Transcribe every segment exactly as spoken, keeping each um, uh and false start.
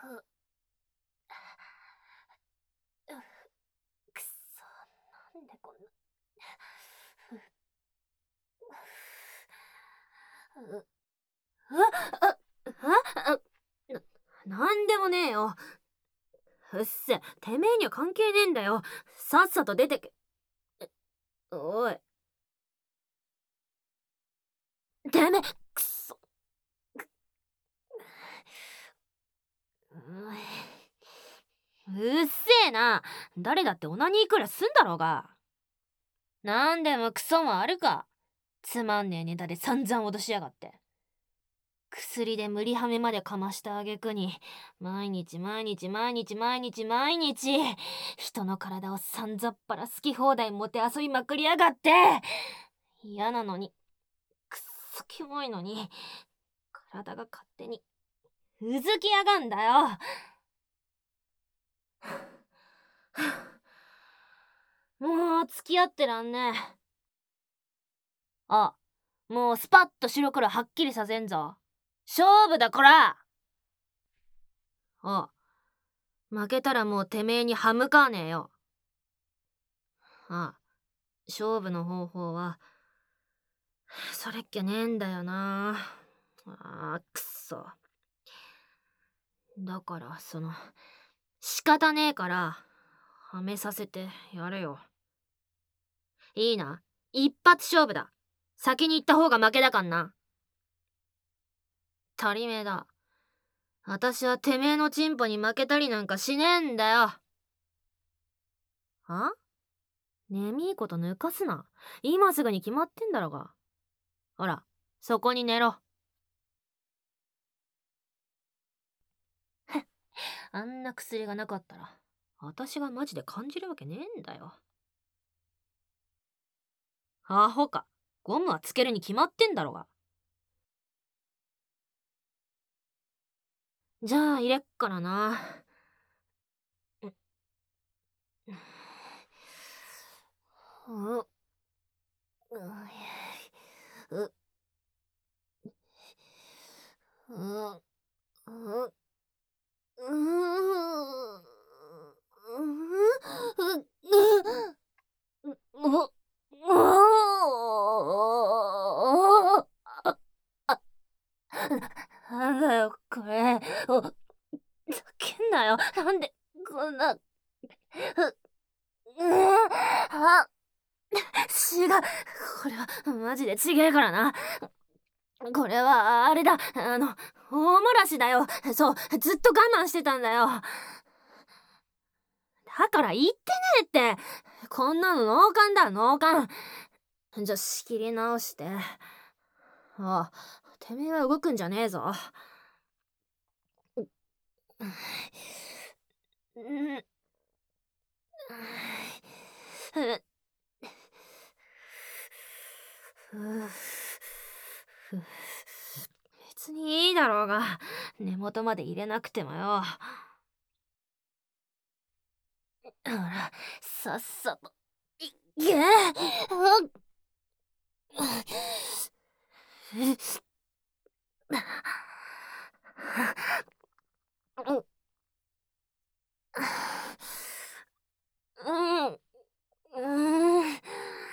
くそ、なんでこんな。あああな、なんでもねえよ。うっせ、てめえには関係ねえんだよ。さっさと出てけ。おい。てめえ、くそ。うっせえな。誰だってオナニーくらいすんだろうが。なんでもクソもあるか。つまんねえネタで散々脅しやがって。薬で無理はめまでかましたあげくに、毎日毎日毎日毎日毎日人の体をさんざっぱら好き放題もてあそびまくりやがって。嫌なのに、くっそキモいのに、体が勝手にうずきやがんだよ。もう付き合ってらんねえ。あ、もうスパッと白黒はっきりさせんぞ。勝負だこら。あ、負けたらもうてめえに歯向かわねえよ。あ、勝負の方法はそれっきゃねえんだよな。あーくっそ。だからその仕方ねえからはめさせてやれよ。いいな、一発勝負だ。先に行った方が負けだかんな。足りめえだ。私はてめえのチンポに負けたりなんかしねえんだよ。は？ねみいこと抜かすな。今すぐに決まってんだろが。ほら、そこに寝ろ。あんな薬がなかったら私がマジで感じるわけねえんだよ。アホか。ゴムはつけるに決まってんだろが。じゃあ入れっからな。うううううなんだよこれ。お、ざけんなよ。なんでこんな。う、うあ、違う。これはマジでちげえからな。これはあれだ、あの大漏らしだよ。そう、ずっと我慢してたんだよ。だから言ってねえって。こんなの脳幹だ、脳幹。じゃ仕切り直して。あ、てめえは動くんじゃねえぞ。うん別にいいだろうが、根元まで入れなくてもよ。ほら、さっさといけ。うんうん。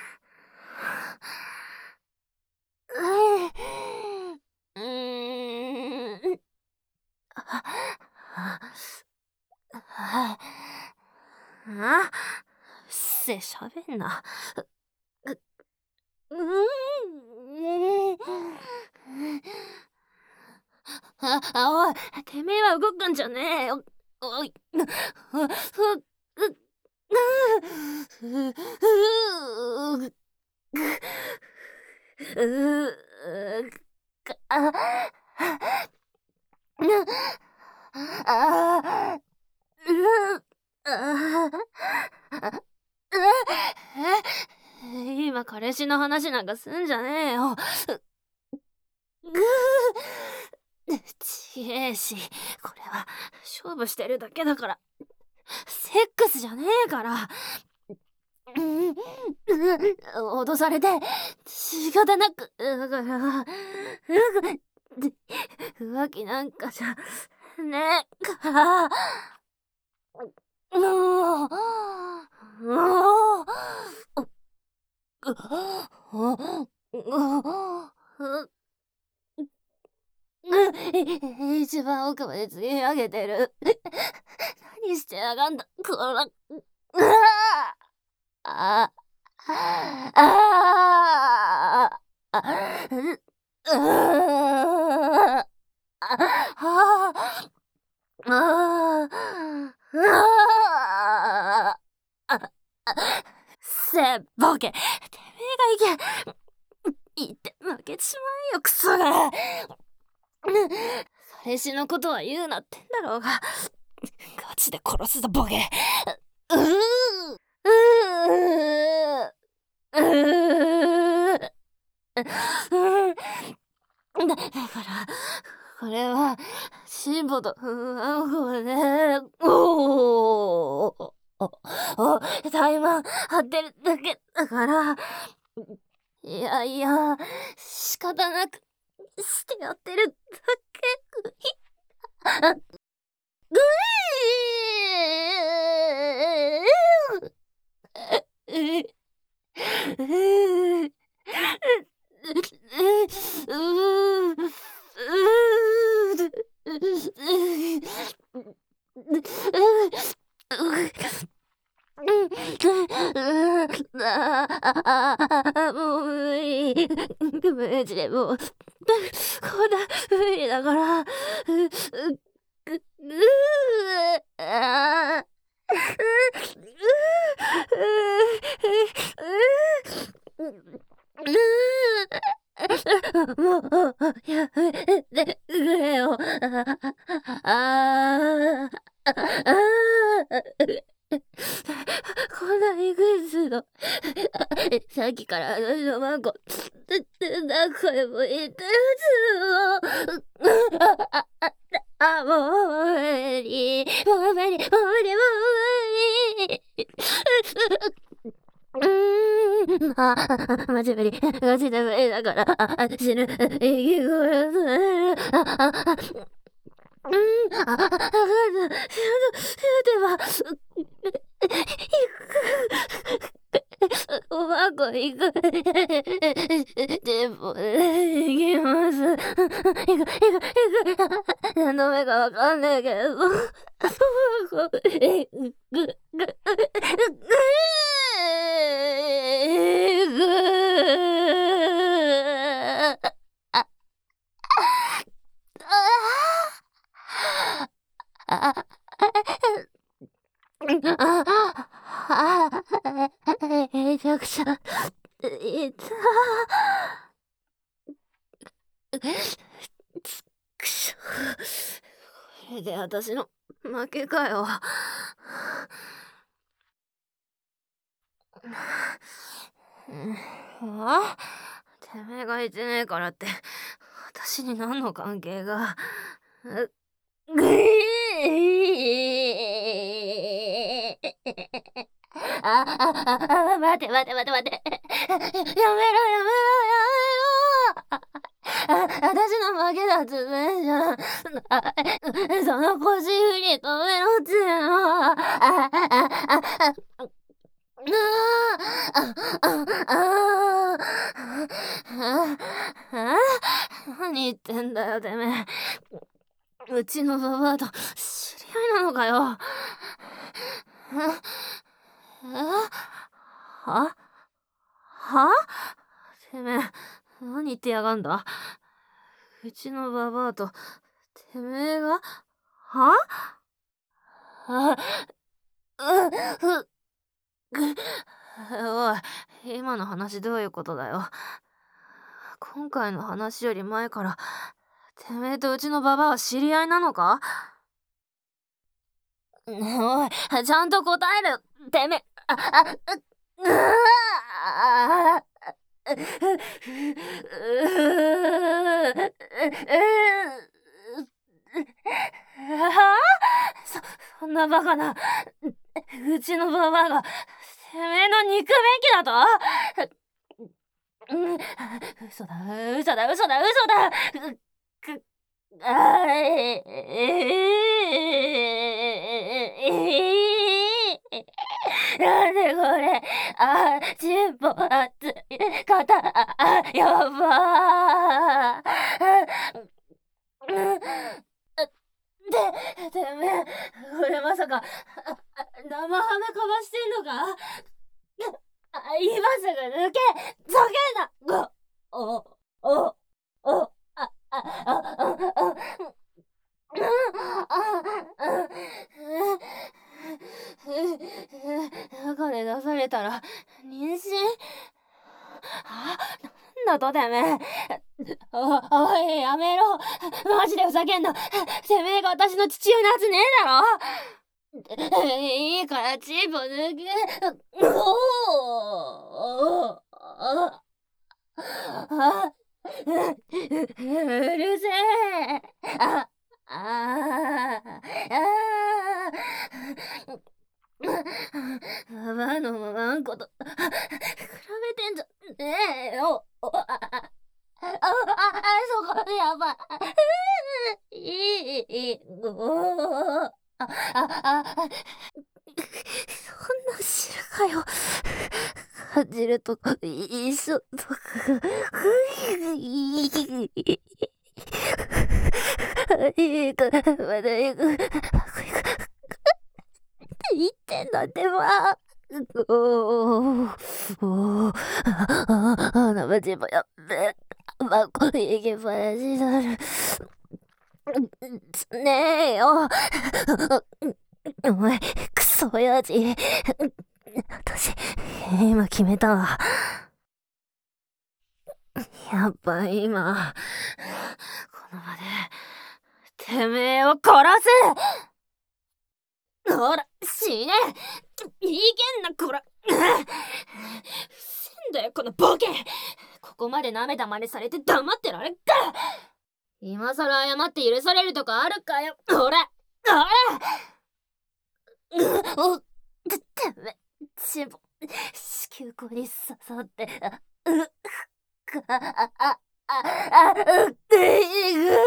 うん。ああ、うっせえ、しゃべんな。う、うん。あ、あ、おい、てめえは動くんじゃねえよ。おい、ふ、ふ、ふ、う、う、う、う、か、あ、あ、う、あ、え、今彼氏の話なんかすんじゃねえよ。ちげえし、これは勝負してるだけだから、セックスじゃねえから。脅されて仕方なく、だから浮気なんかじゃねか、もう、もう、一番奥まで積み上げてる。何してやがんだ、こら。ああ、ああ、あ、う、ああ、ああ、ああ、せえ、ボケ。てめえが行け。言って負けちまえよ、クソが。彼氏のことは言うなってんだろうが。ガチで殺すぞ、ボケ。うううううだ、だから、これは、辛抱と不安をね、おおお、お、タイマー張ってるだけだから、いやいや、仕方なくしてやってるだけ。ぐいーもう無理。マジでもう、こんな無理だから。う、う、う、う、あもう、やめてくれよ。ああ、ああ。こんなにぐずの、さっきから私のマンコ、何回も言ってるずあ、あ、あ、もう無理、もう無理、もう無理、もう無理。うーん、あ、マジ無理、マジで無理だから、あ、死ぬ、生き殺される、あ、あ、あ、うーん、あ、あ、あ、あ、では、おばあこ行く。でも、行きます。行く、行く、行く。何の目かわかんないけど、おばあこ、行く、行く。ああ、ああ、めちゃくちゃ、いた。くしょ。これで私の負けかよ。あ？てめえがいてねえからって、私に何の関係が。ぐいあ、あ、あ、待て待て待て待て。やめろやめろやめろ。あ、私の負けだっつってんじゃん。あ、その腰振り止めろっつうの。あ、あ、あ、あ、あ、ああ、ああ、あ何言ってんだよ、てめえ。うちのババアと知り合いなのかよ。はははてめえ、何言ってやがんだ。うちのババアと、てめえがはあ、う、う、ぐ、おい、今の話どういうことだよ。今回の話より前から、てめえとうちのババアは知り合いなのか？おい、ちゃんと答える。てめえ、あ、あ、う、うあ、そ、そんなバカな、うちのババアが、てめえの憎めきだと？うん、嘘だ、嘘だ、嘘だ、嘘だ。 あーええなんでこれ、あー、チンポ熱い、肩、あ、あやばー。うんで、てめえ、これまさか、ああ生ハメかましてんのか？あ、今すぐ抜け、ざけんな、お、お、お、あ、あ、あ、あ、あ、中で出されたら妊娠？あ、なんだとてめえ。お、おい、やめろ。マジでふざけんな。てめえが私の父親のはずねえだろ。いいからチープ抜け。おおああうるせえ。ああああバのワンコと比べてんじゃねえよ。おああああそこやばい。いいいおあああそんな知るかよ。感じると一緒とか。いいからまだ行く。言ってんだってば。おー、おー、あ、あ、生地もやっべ。まあ、これ行きっぱなしになる。ねえよ。お前、クソ親父。私、今決めたわ。やっぱ今、この場で、てめえを殺す！ほら、死ね！いけんな、こら！うっせんだよ、このボケ！ここまで舐めた真似されて黙ってられっか！今さら謝って許されるとかあるかよ！ほら！ほら！うお、てめえ、チンポ、子宮口に刺さって、あ、うっ、か、あ、あ、あ、あ、うっていく。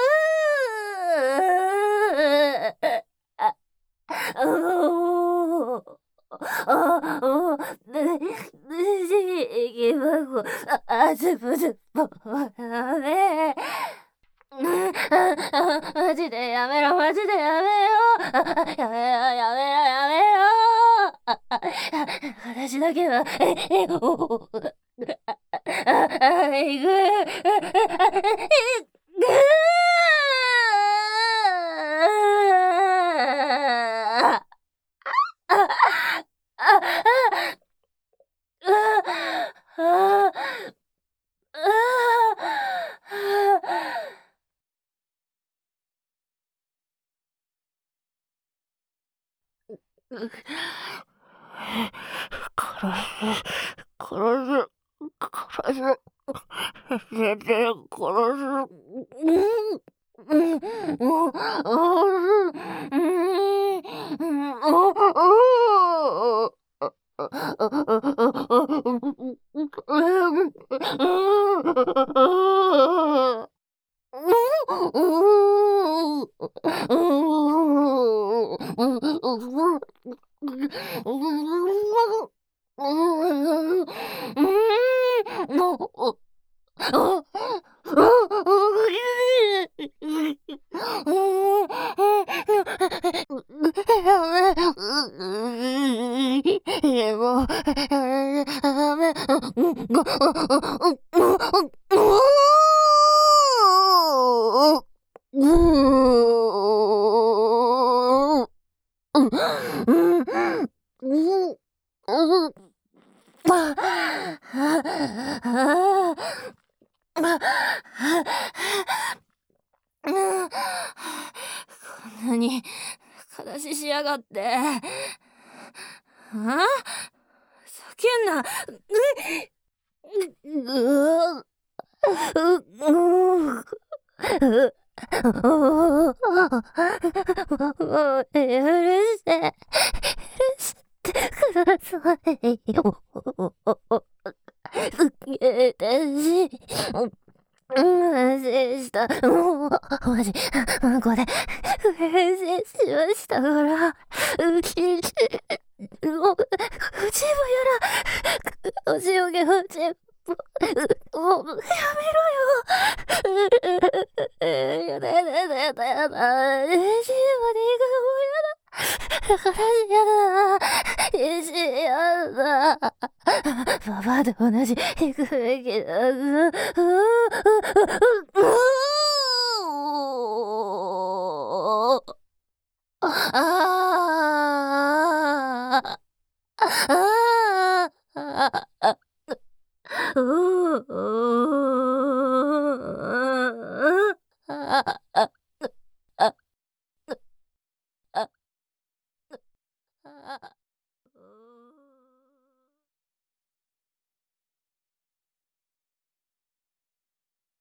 あ、おー、あ、おー、で、で、いきまこ、あ、あ、ずぶずぼ、だね。マジでやめろ、マジでやめろ。やめろ、やめろ、やめろ。あ、あ、私だけは、え、え、お、あ、あ、いく。いく。殺す、殺す、殺す、絶対殺す。うん、うん、うん、でも、ダメ。こんなに悲ししやがって。あ？叫んな。う、う、う、う、う、もう許して、許してくださいよ。すげえだし。 うん、反省した。もう、マジ、うんこで、反省しましたから、うち、もう、うちもやら、おしおげ、うちも、もう、やめろよ。やだやだやだやだやだ。うちもにがもうやだ。話やだ。いじやだ。パパと同じ行くべきだ。うううううあああああ